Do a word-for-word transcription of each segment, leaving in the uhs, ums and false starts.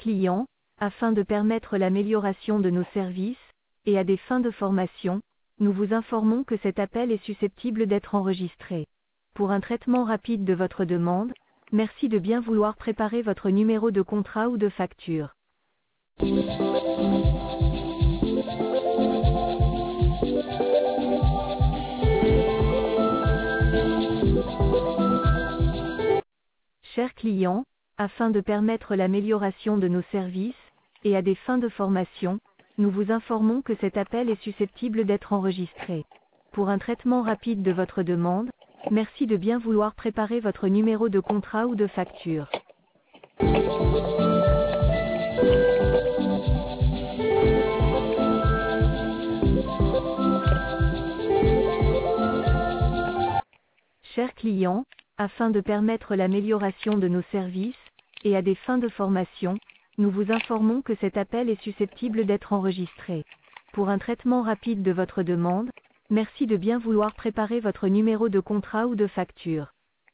client, afin de permettre l'amélioration de nos services, et à des fins de formation, nous vous informons que cet appel est susceptible d'être enregistré. Pour un traitement rapide de votre demande, merci de bien vouloir préparer votre numéro de contrat ou de facture. Chers clients, afin de permettre l'amélioration de nos services, et à des fins de formation, nous vous informons que cet appel est susceptible d'être enregistré. Pour un traitement rapide de votre demande, merci de bien vouloir préparer votre numéro de contrat ou de facture. Chers clients, afin de permettre l'amélioration de nos services, et à des fins de formation, nous vous informons que cet appel est susceptible d'être enregistré. Pour un traitement rapide de votre demande, merci de bien vouloir préparer votre numéro de contrat ou de facture.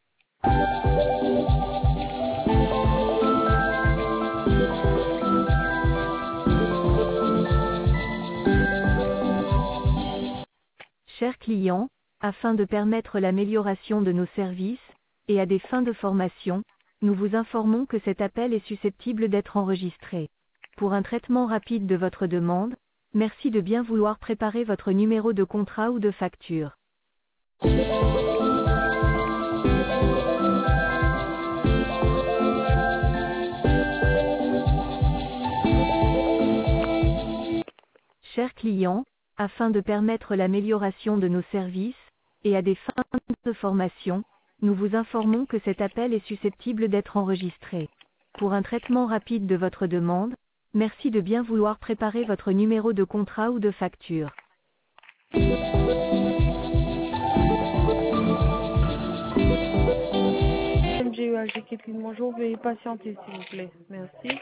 Chers clients, afin de permettre l'amélioration de nos services, et à des fins de formation, nous vous informons que cet appel est susceptible d'être enregistré. Pour un traitement rapide de votre demande, merci de bien vouloir préparer votre numéro de contrat ou de facture. Chers clients, afin de permettre l'amélioration de nos services, et à des fins de formation, nous vous informons que cet appel est susceptible d'être enregistré. Pour un traitement rapide de votre demande, merci de bien vouloir préparer votre numéro de contrat ou de facture. M G U A G Kéline, bonjour, veuillez patienter s'il vous plaît. Merci.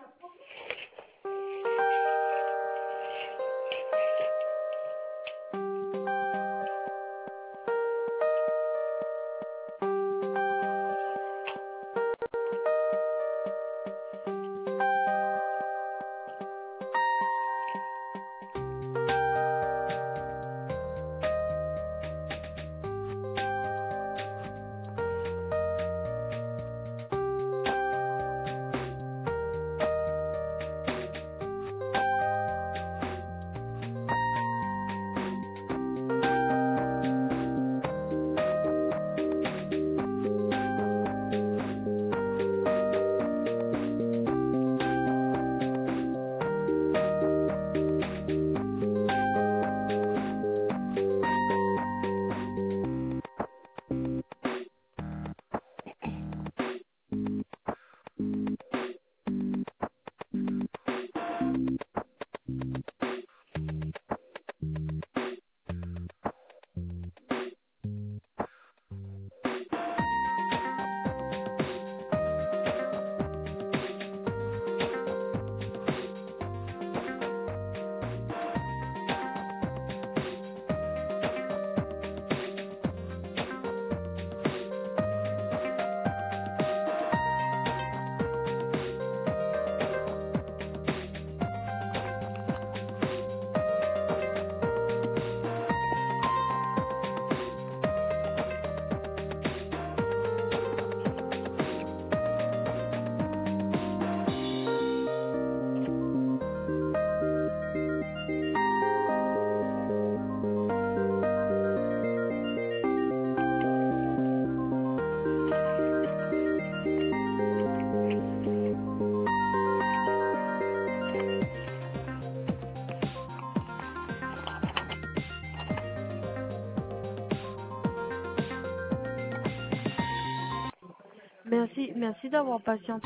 Merci, merci d'avoir patienté.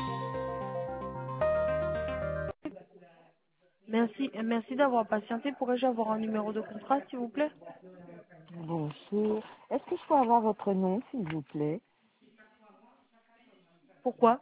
Merci, merci d'avoir patienté. Pourrais-je avoir un numéro de contrat, s'il vous plaît? Bonjour. Est-ce que je peux avoir votre nom, s'il vous plaît? Pourquoi?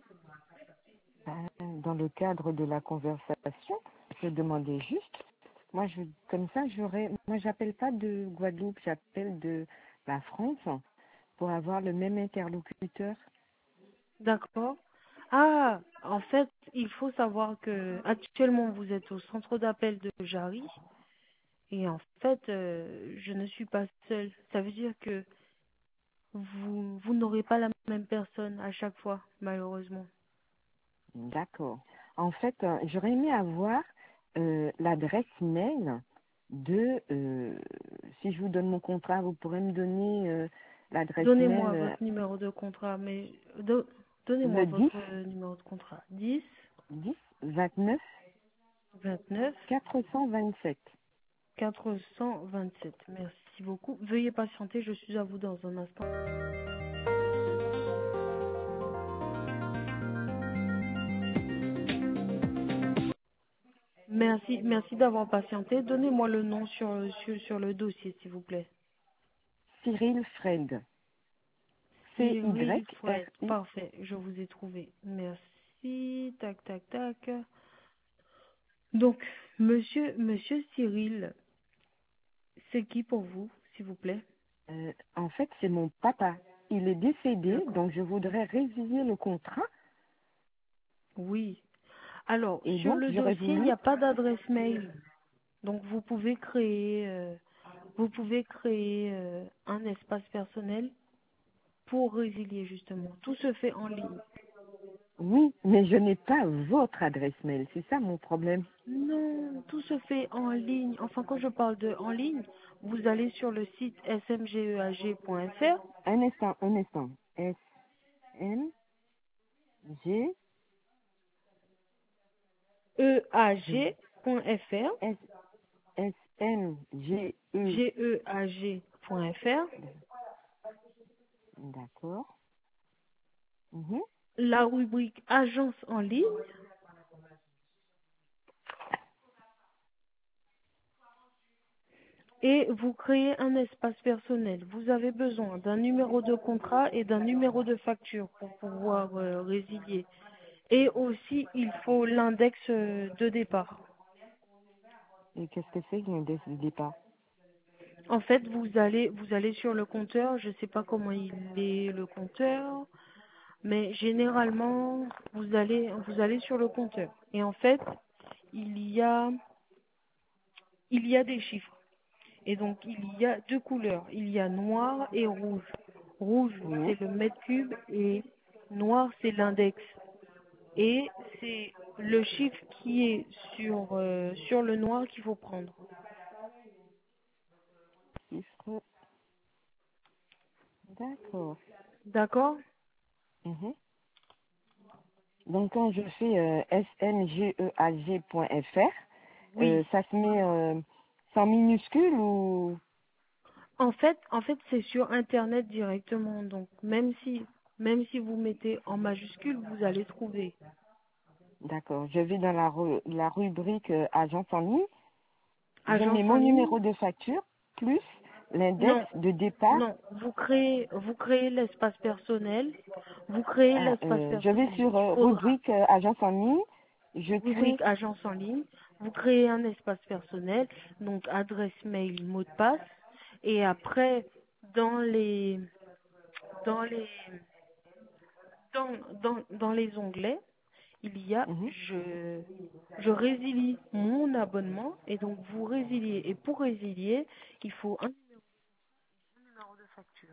Euh, Dans le cadre de la conversation, je demandais juste. Moi, je, comme ça, j'aurais. Moi, j'appelle pas de Guadeloupe, j'appelle de la France pour avoir le même interlocuteur. D'accord. Ah, en fait, il faut savoir que actuellement vous êtes au centre d'appel de Jarry et en fait, euh, je ne suis pas seule. Ça veut dire que vous, vous n'aurez pas la même personne à chaque fois, malheureusement. D'accord. En fait, euh, j'aurais aimé avoir euh, l'adresse mail de, euh, si je vous donne mon contrat, vous pourrez me donner euh, l'adresse Donnez-moi mail euh, votre numéro de contrat, mais do- donnez-moi le dix, votre euh, numéro de contrat. dix, dix, vingt-neuf, vingt-neuf, quatre cent vingt-sept. quatre cent vingt-sept. Merci beaucoup. Veuillez patienter, je suis à vous dans un instant. Merci, merci d'avoir patienté. Donnez-moi le nom sur, sur, sur le dossier, s'il vous plaît. Cyril Fred. Cyril Fred. C Y R I. Parfait, je vous ai trouvé. Merci. Tac, tac, tac. Donc, monsieur, monsieur Cyril, c'est qui pour vous, s'il vous plaît? Euh, en fait, c'est mon papa. Il est décédé, D'accord. donc je voudrais résilier le contrat. Oui. Alors, Et sur donc, le j'aurais dossier, il n'y voulu, a pas d'adresse mail. Donc, vous pouvez créer, euh, vous pouvez créer euh, un espace personnel pour résilier, justement. Tout se fait en ligne. oui, mais je n'ai pas votre adresse mail. C'est ça mon problème. Non, tout se fait en ligne. Enfin, quand je parle de en ligne, vous allez sur le site s m g e a g point f r, Un instant, un instant. S M G e a g point f r, S S M G E. g e a g point f r, D'accord. Mhm. la rubrique agence en ligne, et vous créez un espace personnel. Vous avez besoin d'un numéro de contrat et d'un numéro de facture pour pouvoir euh, résilier. Et aussi, il faut l'index euh, de départ. Et qu'est-ce que c'est que ne décidez pas? En fait, vous allez, vous allez sur le compteur. Je ne sais pas comment il est le compteur, mais généralement, vous allez, vous allez sur le compteur. Et en fait, il y a, il y a des chiffres. Et donc, il y a deux couleurs. Il y a noir et rouge. Rouge, Oui. c'est le mètre cube et noir, c'est l'index. Et c'est le chiffre qui est sur, euh, sur le noir qu'il faut prendre. Chiffre. D'accord. D'accord? Mhm. Donc quand je fais euh, S M G E A G point F R, Oui. euh, ça se met euh, sans minuscule ou... En fait, en fait, c'est sur Internet directement. Donc, même si, même si vous mettez en majuscule, vous allez trouver. D'accord. Je vais dans la, ru- la rubrique euh, agence en ligne. Je Agence mets en mon ligne? numéro de facture plus l'index Non, de départ. non. Vous créez, vous créez l'espace personnel. Vous créez Ah, l'espace euh, je vais personnel. sur Il euh, faudra rubrique euh, agence en ligne. Je crée... rubrique agence en ligne. Vous créez un espace personnel, donc adresse mail, mot de passe. Et après, dans les, dans les, dans, dans, dans les onglets, il y a Mhm. je je résilie mon abonnement et donc vous résiliez. Et pour résilier, il faut un numéro de facture.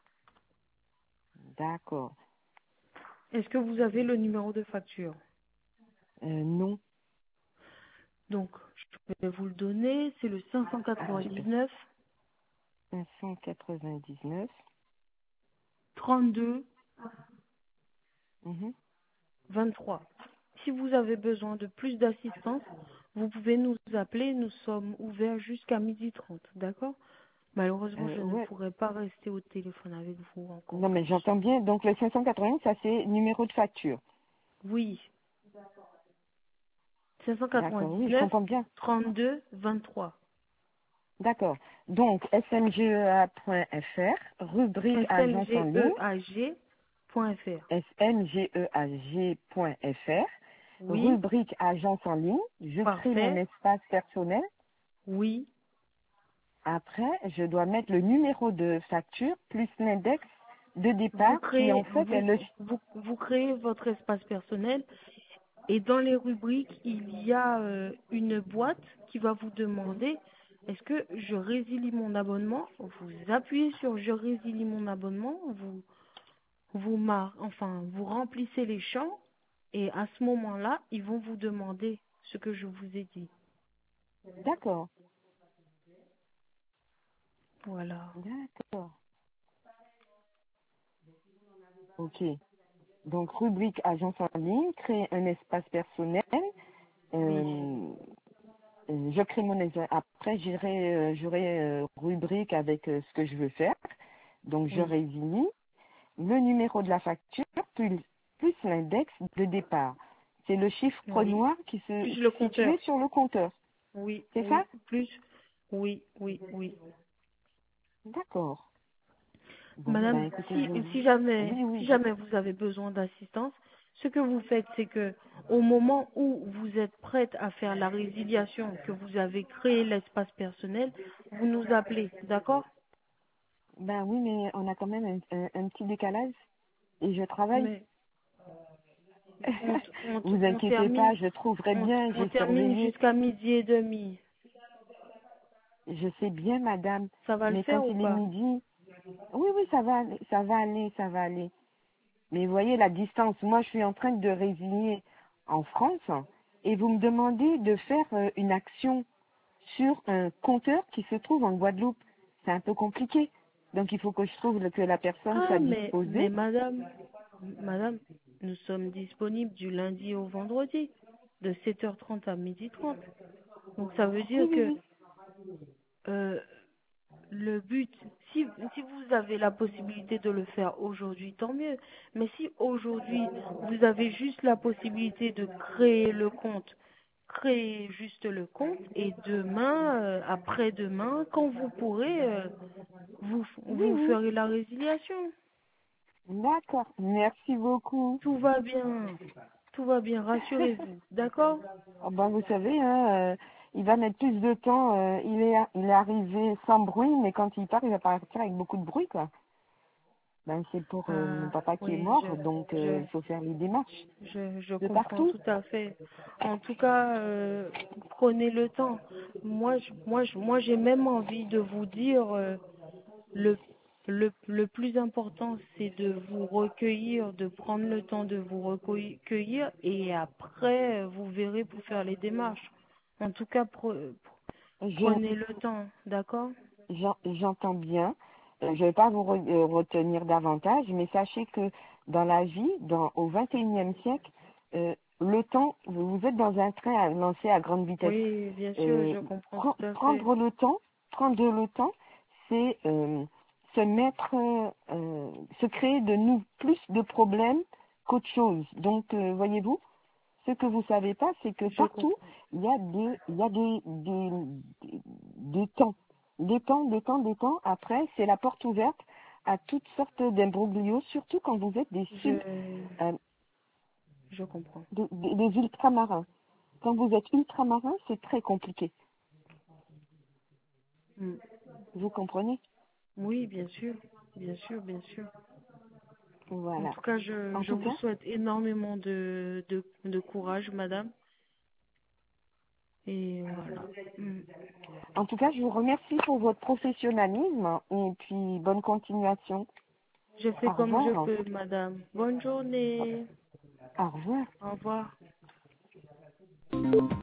D'accord. Est-ce que vous avez le numéro de facture? Euh, non. Donc, je vais vous le donner. C'est le Ah, super. cinq cent quatre-vingt-dix-neuf cinq cent quatre-vingt-dix-neuf. trente-deux Mhm. vingt-trois. Si vous avez besoin de plus d'assistance, vous pouvez nous appeler. Nous sommes ouverts jusqu'à midi trente. D'accord? Malheureusement, Euh, je ne ouais. pourrai pas rester au téléphone avec vous encore Non, mais plus. j'entends bien. Donc, le cinq cent quatre-vingts, ça, c'est numéro de facture. Oui, D'accord. Oui, je cinq cent quatre-vingt-dix-neuf comprends bien. trente-deux vingt-trois. D'accord. Donc, S M G E A point F R, rubrique agence en ligne, smgeag.fr. S M G E A G point F R, Oui, rubrique agence en ligne. Je crée mon parfait. espace personnel. Oui, Après, je dois mettre le numéro de facture plus l'index de Vous départ qui, créez, en fait, vous, est le... vous, vous créez votre espace personnel et dans les rubriques, il y a euh, une boîte qui va vous demander est-ce que je résilie mon abonnement? Vous appuyez sur je résilie mon abonnement, vous vous mar enfin vous remplissez les champs et à ce moment-là, ils vont vous demander ce que je vous ai dit. D'accord, Voilà. d'accord. Ok. Donc, rubrique agence en ligne, créer un espace personnel. Oui, Euh, euh, je crée mon espace. Après, j'irai, euh, j'aurai euh, rubrique avec euh, ce que je veux faire. Donc, je oui, résilie le numéro de la facture plus, plus l'index de départ. C'est le chiffre oui. noir qui se Plus le situé compteur. sur le compteur. Oui, C'est ça? oui. Plus. Oui, oui, oui. D'accord. Bon, ben Madame, écoutez, si, je... si jamais, Oui, si oui, jamais vous avez besoin d'assistance, ce que vous faites, c'est que au moment où vous êtes prête à faire la résiliation, que vous avez créé l'espace personnel, vous nous appelez, d'accord? ben oui, mais on a quand même un, un, un petit décalage et je travaille. Mais on, t- on, t- Vous on inquiétez termine, pas, je trouverai on, t- bien, on j'ai termine surveillé. jusqu'à midi et demi. Je sais bien, madame, Ça va le mais quand faire ou il est pas? midi, oui, oui, ça va, aller, ça va aller, ça va aller. Mais vous voyez la distance. Moi, je suis en train de résilier en France et vous me demandez de faire euh, une action sur un compteur qui se trouve en Guadeloupe. C'est un peu compliqué. Donc, il faut que je trouve que la personne Ah, soit mais, mais disposée. madame, madame, nous sommes disponibles du lundi au vendredi, de sept heures trente à midi trente. Donc ça veut Oui, dire oui, que oui. euh, le but, si, si vous avez la possibilité de le faire aujourd'hui, tant mieux. Mais si aujourd'hui, vous avez juste la possibilité de créer le compte, créez juste le compte et demain, euh, après-demain, quand vous pourrez, euh, vous, Oui, vous oui. ferez la résiliation. D'accord. Merci beaucoup. Tout va bien. Tout va bien, rassurez-vous. D'accord? Ah ben, vous savez, hein, euh, il va mettre plus de temps. euh, il, est, il est arrivé sans bruit, mais quand il part, il va partir avec beaucoup de bruit, quoi. Ben, c'est pour euh, mon Ah, papa qui est oui, je, mort, donc je, euh, il faut faire les démarches je, je de comprends partout. tout à fait. En tout cas, euh, prenez le temps. Moi, je, moi, je, moi, j'ai même envie de vous dire, euh, le, le, le plus important, c'est de vous recueillir, de prendre le temps de vous recueillir, et après, euh, vous verrez pour faire les démarches. En tout cas, pre- Je, prenez le temps, d'accord? j'en- j'entends bien. Euh, je ne vais pas vous re- euh, retenir davantage, mais sachez que dans la vie, dans, au vingt et unième siècle, euh, le temps, vous, vous êtes dans un train à lancer à grande vitesse. Oui, bien sûr, Euh, je comprends pre- tout à fait. prendre le temps, prendre le temps, c'est euh, se mettre, euh, se créer de nous plus de problèmes qu'autre chose. Donc, euh, voyez-vous, ce que vous savez pas, c'est que Je partout, comprends. il y a des, il y a des, des, des, des temps, des temps, des temps, des temps. Après, c'est la porte ouverte à toutes sortes d'imbroglios, surtout quand vous êtes des sud, Je, euh, je comprends. des, des des ultramarins. Quand vous êtes ultramarin, c'est très compliqué. Mm. Vous comprenez? Oui, bien sûr, bien sûr, bien sûr. En Voilà. tout cas, je, En je tout vous cas, souhaite énormément de, de, de courage, madame. Et voilà. Mm. en tout cas, je vous remercie pour votre professionnalisme et puis bonne continuation. Je fais Au comme je revoir. peux, madame. Bonne journée. Au revoir. Au revoir.